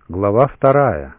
Глава 2.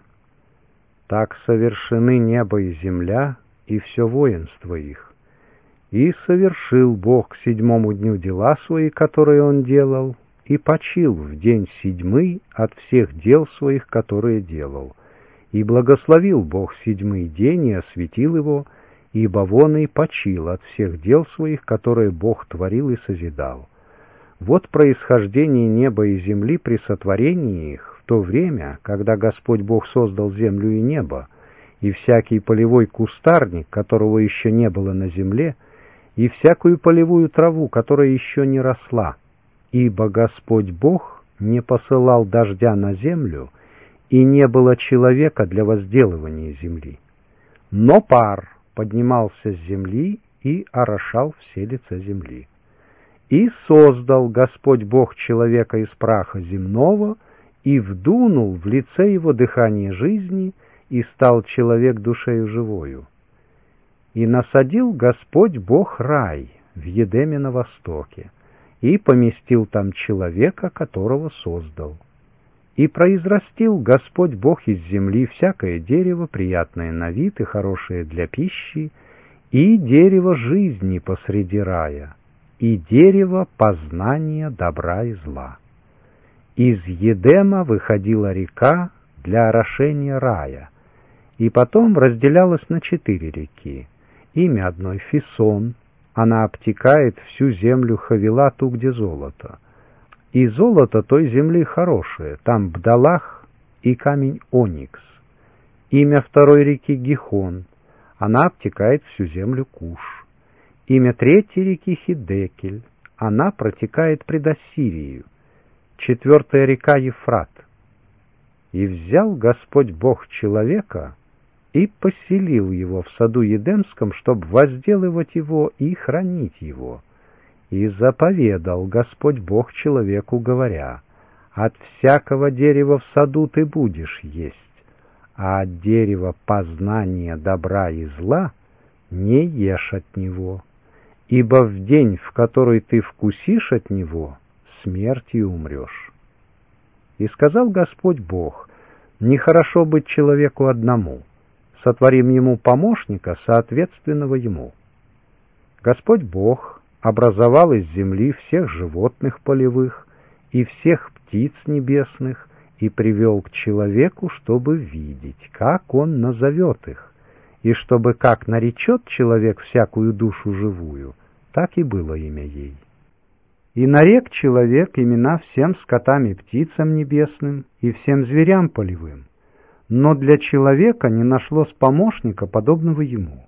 Так совершены небо и земля, и все воинство их. И совершил Бог к 7-му дню дела свои, которые Он делал, и почил в день 7-й от всех дел своих, которые делал. И благословил Бог 7-й день и осветил его, ибо вон и почил от всех дел своих, которые Бог творил и созидал. Вот происхождение неба и земли при сотворении их, в то время, когда Господь Бог создал землю и небо, и всякий полевой кустарник, которого еще не было на земле, и всякую полевую траву, которая еще не росла, ибо Господь Бог не посылал дождя на землю, и не было человека для возделывания земли. Но пар поднимался с земли и орошал все лица земли. И создал Господь Бог человека из праха земного, и вдунул в лице его дыхание жизни, и стал человек душею живою. И насадил Господь Бог рай в Едеме на востоке, и поместил там человека, которого создал. И произрастил Господь Бог из земли всякое дерево, приятное на вид и хорошее для пищи, и дерево жизни посреди рая, и дерево познания добра и зла. Из Едема выходила река для орошения рая, и потом разделялась на 4 реки. Имя одной — Фисон, она обтекает всю землю Хавила, ту, где золото. И золото той земли хорошее, там бдалах и камень оникс. Имя второй реки — Гихон, она обтекает всю землю Куш. Имя 3-й реки — Хидекель, она протекает пред Ассирией. 4-я река — Ефрат. И взял Господь Бог человека и поселил его в саду Едемском, чтобы возделывать его и хранить его. И заповедал Господь Бог человеку, говоря: «От всякого дерева в саду ты будешь есть, а от дерева познания добра и зла не ешь от него, ибо в день, в который ты вкусишь от него, смертью умрешь». И сказал Господь Бог: «Нехорошо быть человеку одному, сотворим ему помощника, соответственного ему». Господь Бог образовал из земли всех животных полевых и всех птиц небесных и привел к человеку, чтобы видеть, как он назовет их, и чтобы, как наречет человек всякую душу живую, так и было имя ей. И нарек человек имена всем скотам и птицам небесным и всем зверям полевым, но для человека не нашлось помощника, подобного ему.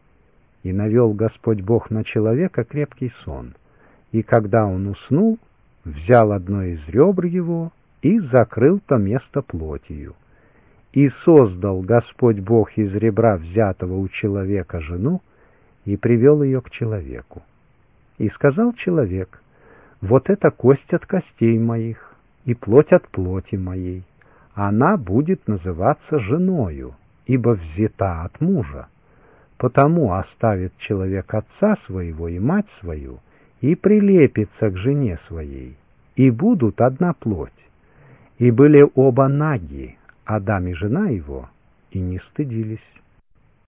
И навел Господь Бог на человека крепкий сон, и когда он уснул, взял одно из ребр его и закрыл то место плотью. И создал Господь Бог из ребра взятого у человека жену и привел ее к человеку. И сказал человек: «Вот это кость от костей моих и плоть от плоти моей. Она будет называться женою, ибо взята от мужа. Потому оставит человек отца своего и мать свою и прилепится к жене своей, и будут одна плоть. И были оба наги, Адам и жена его, и не стыдились».